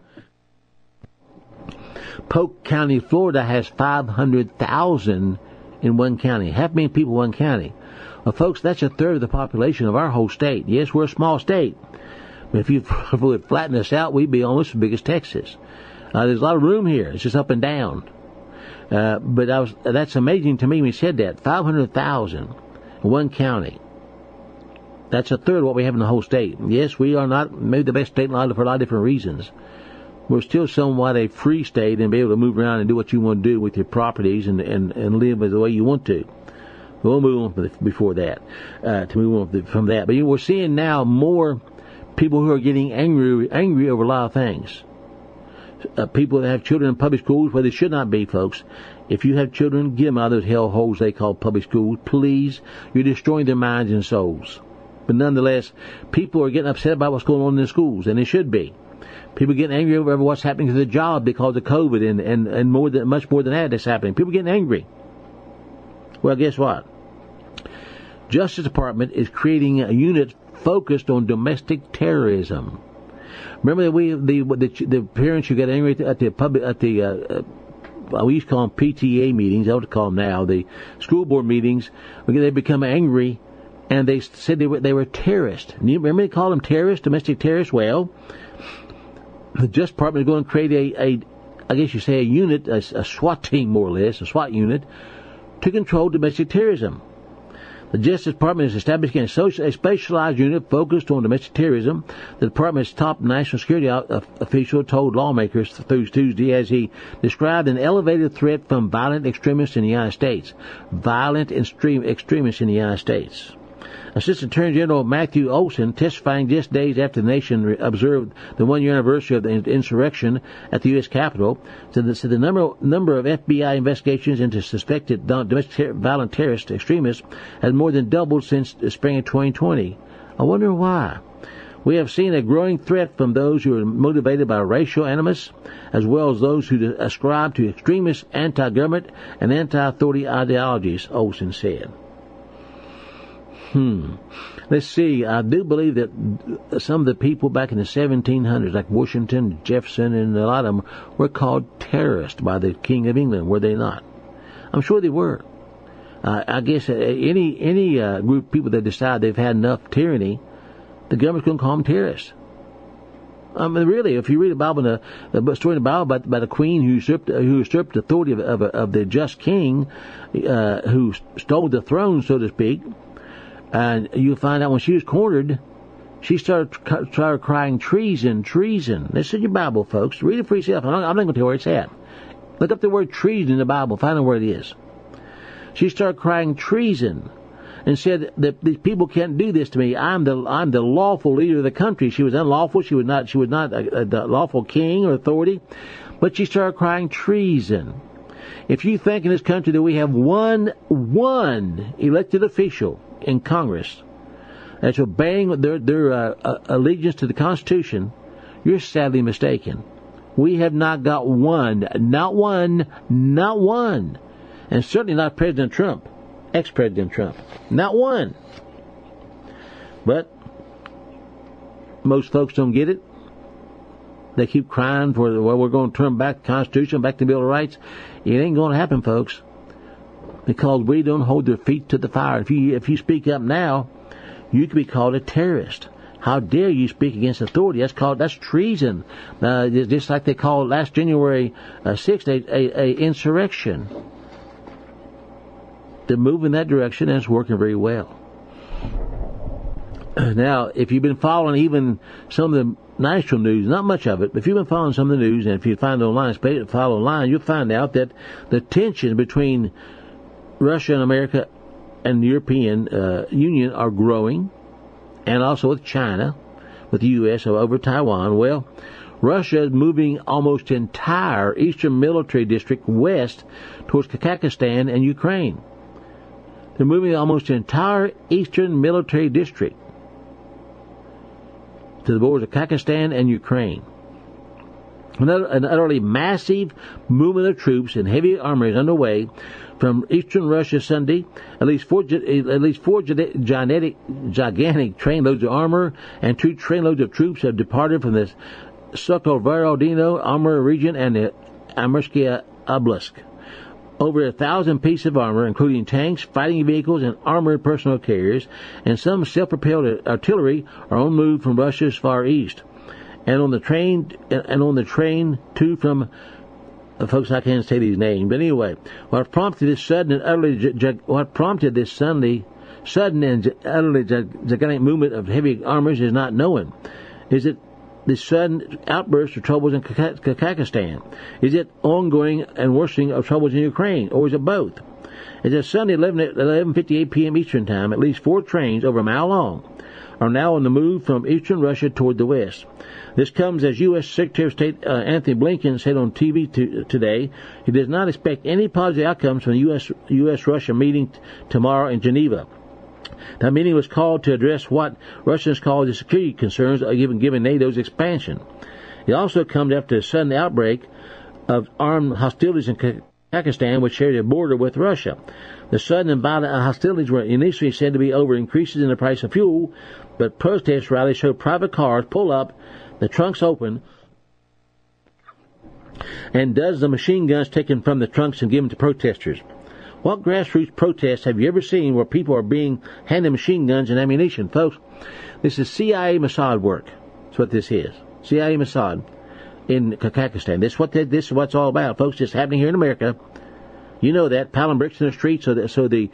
Polk County, Florida has 500,000 in one county. 500,000 people in one county. Well, folks, that's a third of the population of our whole state. Yes, we're a small state. But if you would flatten us out, we'd be almost as big as Texas. There's a lot of room here. It's just up and down. But that's amazing to me when he said that. 500,000 in one county. That's a third of what we have in the whole state. Yes, we are not maybe the best state for a lot of different reasons. We're still somewhat a free state and be able to move around and do what you want to do with your properties and live the way you want to. We'll move on before that, to move on from that. But we're seeing now more people who are getting angry over a lot of things. People that have children in public schools where they should not be, folks. If you have children, get them out of those hell holes they call public schools. Please, you're destroying their minds and souls. But nonetheless, people are getting upset about what's going on in the schools, and they should be. People getting angry over what's happening to the job because of COVID and much more than that's happening. People getting angry. Well, guess what? Justice Department is creating a unit focused on domestic terrorism. Remember that the parents who got angry at the we used to call them PTA meetings. I would call them now the school board meetings. They become angry, and they said they were terrorists. Remember they called them terrorists, domestic terrorists. Well, the Justice Department is going to create I guess you say a unit, a SWAT team more or less, a SWAT unit to control domestic terrorism. The Justice Department is establishing a specialized unit focused on domestic terrorism. The department's top national security official told lawmakers through Tuesday as he described an elevated threat from violent extremists in the United States. Violent extremists in the United States. Assistant Attorney General Matthew Olsen, testifying just days after the nation observed the one-year anniversary of the insurrection at the U.S. Capitol, said the number of FBI investigations into suspected domestic violent terrorist extremists has more than doubled since the spring of 2020. I wonder why. We have seen a growing threat from those who are motivated by racial animus, as well as those who ascribe to extremist anti-government and anti-authority ideologies, Olsen said. Let's see. I do believe that some of the people back in the 1700s, like Washington, Jefferson, and a lot of them, were called terrorists by the King of England, were they not? I'm sure they were. I guess any group of people that decide they've had enough tyranny, the government's going to call them terrorists. I mean, really, if you read the Bible, the story in the Bible about a queen who usurped the authority of the just king, who stole the throne, so to speak. And you'll find out when she was cornered, she started crying, treason, treason. This is in your Bible, folks. Read it for yourself. I'm not going to tell you where it's at. Look up the word treason in the Bible. Find out where it is. She started crying treason and said that these people can't do this to me. I'm the lawful leader of the country. She was unlawful. She was not a lawful king or authority. But she started crying treason. If you think in this country that we have one elected official in Congress that's obeying their allegiance to the Constitution, you're sadly mistaken. We have not got one, not one, and certainly not President Trump, ex-President Trump, not one. But most folks don't get it. They keep crying for, we're going to turn back the Constitution, back the Bill of Rights. It ain't going to happen, folks. Because we don't hold their feet to the fire. If you speak up now, you could be called a terrorist. How dare you speak against authority? That's treason. Just like they called last January 6th a insurrection. They're moving in that direction, and it's working very well. Now, if you've been following even some of the national news, not much of it, but if you've been following some of the news, and if you find it online, you'll find out that the tension between Russia and America and the European Union are growing, and also with China, with the U.S. over Taiwan. Well, Russia is moving almost entire eastern military district west towards Kazakhstan and Ukraine. They're moving almost the entire eastern military district to the borders of Kazakhstan and Ukraine. An utterly massive movement of troops and heavy armor is underway from eastern Russia Sunday. At least four gigantic trainloads of armor and 2 trainloads of troops have departed from the Sokovorodino armor region and the Amursky Oblast. Over 1,000 pieces of armor, including tanks, fighting vehicles, and armored personal carriers, and some self-propelled artillery, are on move from Russia's far east. And on the train, too, from folks, I can't say these names, but anyway, what prompted this sudden and utterly gigantic movement of heavy armors is not known. Is it the sudden outburst of troubles in Kazakhstan? Is it ongoing and worsening of troubles in Ukraine, or is it both? As of Sunday, 11:58 p.m. Eastern Time, at least 4 trains over a mile long are now on the move from eastern Russia toward the west. This comes as U.S. Secretary of State Anthony Blinken said on TV today he does not expect any positive outcomes from the U.S.-Russia meeting tomorrow in Geneva. That meeting was called to address what Russians call the security concerns given NATO's expansion. It also comes after a sudden outbreak of armed hostilities in Kazakhstan, which shares a border with Russia. The sudden and violent hostilities were initially said to be over increases in the price of fuel, but protest rallies showed private cars pull up, the trunks open, and dozens of machine guns taken from the trunks and given to protesters. What grassroots protests have you ever seen where people are being handed machine guns and ammunition? Folks, this is CIA Mossad work. That's what this is. CIA Mossad in Kazakhstan. This is what it's all about, folks. It's happening here in America. You know that. Piling bricks in the streets so the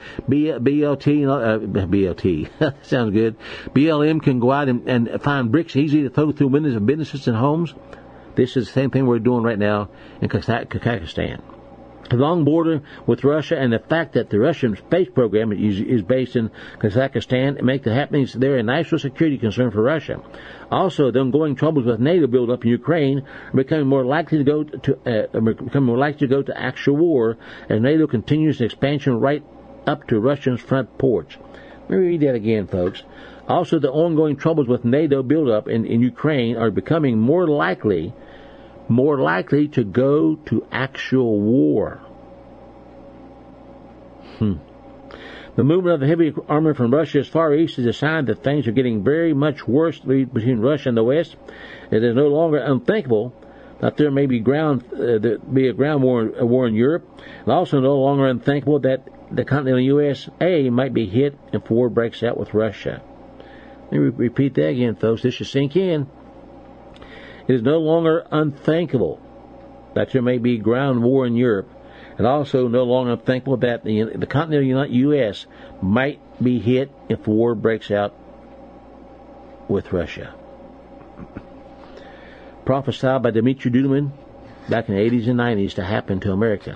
BLT sounds good. BLM can go out and find bricks easy to throw through windows of businesses and homes. This is the same thing we're doing right now in Kazakhstan. The long border with Russia and the fact that the Russian space program is based in Kazakhstan make the happenings there a national security concern for Russia. Also, the ongoing troubles with NATO buildup in Ukraine are becoming more likely to go to actual war as NATO continues its expansion right up to Russia's front porch. Let me read that again, folks. Also, the ongoing troubles with NATO buildup in Ukraine are becoming more likely to go to actual war. The movement of the heavy armor from Russia's far east is a sign that things are getting very much worse between Russia and the West. It is no longer unthinkable that there may be a ground war in Europe, and also no longer unthinkable that the continental USA might be hit if war breaks out with Russia. Let me repeat that again, folks. This should sink in. It is no longer unthinkable that there may be ground war in Europe, and also no longer unthinkable that the continental U.S. might be hit if war breaks out with Russia. Prophesied by Dmitry Duduman back in the 80s and 90s to happen to America.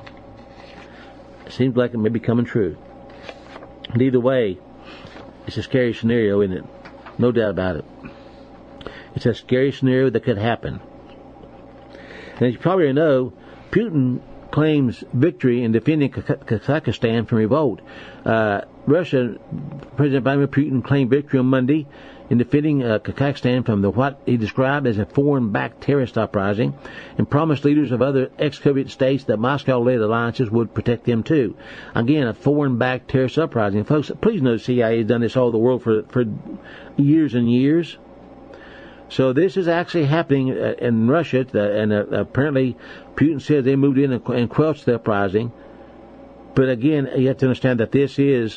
It seems like it may be coming true. And either way, it's a scary scenario, isn't it? No doubt about it. It's a scary scenario that could happen. And as you probably know, Putin claims victory in defending Kazakhstan from revolt. President Vladimir Putin claimed victory on Monday in defending Kazakhstan from what he described as a foreign-backed terrorist uprising, and promised leaders of other ex-Soviet states that Moscow-led alliances would protect them too. Again, a foreign-backed terrorist uprising. Folks, please know the CIA has done this all over the world for years and years. So this is actually happening in Russia, and apparently Putin says they moved in and quelched the uprising. But again, you have to understand that this is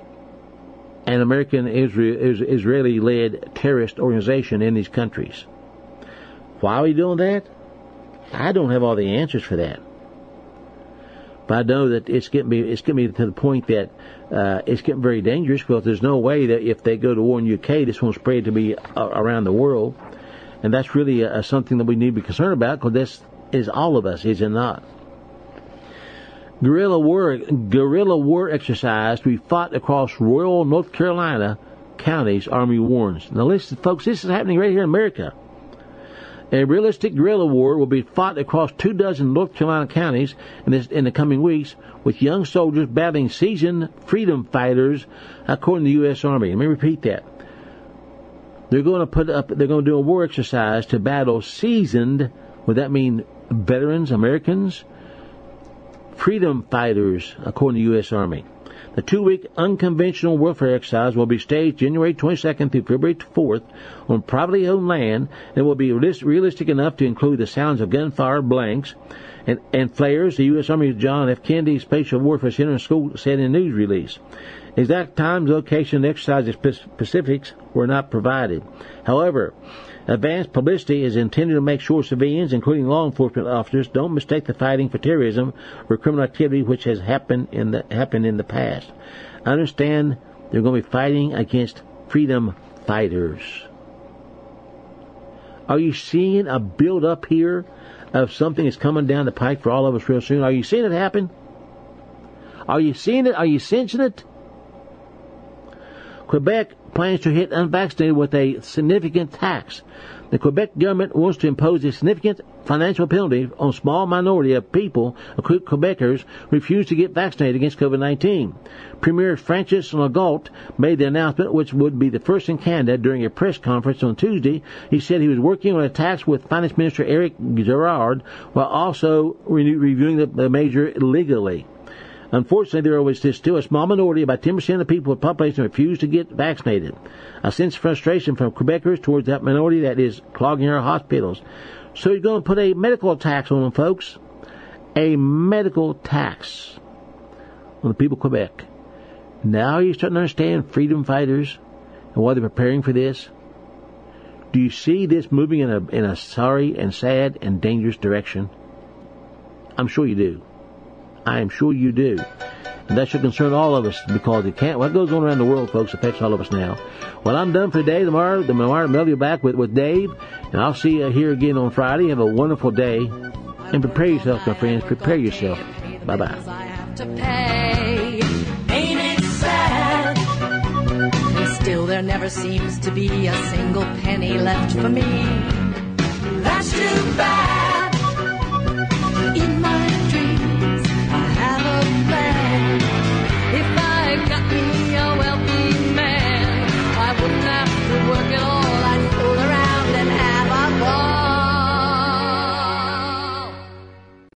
an American Israeli-led terrorist organization in these countries. Why are we doing that? I don't have all the answers for that. But I know that it's getting me to the point that it's getting very dangerous, because there's no way that if they go to war in UK, this won't spread to be around the world. And that's really something that we need to be concerned about, because this is all of us, is it not? Guerrilla war exercise to be fought across rural North Carolina counties, Army warns. Now listen, folks, this is happening right here in America. A realistic guerrilla war will be fought across 24 North Carolina counties in the coming weeks, with young soldiers battling seasoned freedom fighters, according to the U.S. Army. Let me repeat that. They're going to do a war exercise to battle seasoned, would that mean veterans, Americans? Freedom fighters, according to the U.S. Army. The 2-week unconventional warfare exercise will be staged January 22nd through February 4th on privately owned land, and will be realistic enough to include the sounds of gunfire, blanks, and flares. The U.S. Army John F. Kennedy Spatial Warfare Center and School said in a news release. Exact times, location, and exercise specifics were not provided. However, Advanced publicity is intended to make sure civilians, including law enforcement officers, don't mistake the fighting for terrorism or criminal activity which has happened in the past. I understand they're going to be fighting against freedom fighters. Are you seeing a build-up here of something that's coming down the pike for all of us real soon? Are you seeing it happen? Are you seeing it? Are you sensing it? Quebec plans to hit unvaccinated with a significant tax. The Quebec government wants to impose a significant financial penalty on a small minority of people, Quebecers, who refuse to get vaccinated against COVID-19. Premier Francis Legault made the announcement, which would be the first in Canada, during a press conference on Tuesday. He said he was working on a tax with Finance Minister Eric Girard while also reviewing the measure legally. Unfortunately, there is still a small minority, about 10% of the people of the population, refuse to get vaccinated. I sense frustration from Quebecers towards that minority that is clogging our hospitals. So you're going to put a medical tax on them, folks. A medical tax on the people of Quebec. Now you're starting to understand freedom fighters and why they're preparing for this. Do you see this moving in a sorry and sad and dangerous direction? I'm sure you do. I am sure you do. And that should concern all of us, because what goes on around the world, folks, affects all of us now. Well, I'm done for today. Tomorrow I'll be back with Dave, and I'll see you here again on Friday. Have a wonderful day, and prepare yourself, my friends. Prepare yourself. Bye-bye. Ain't it sad? And still there never seems to be a single penny left for me.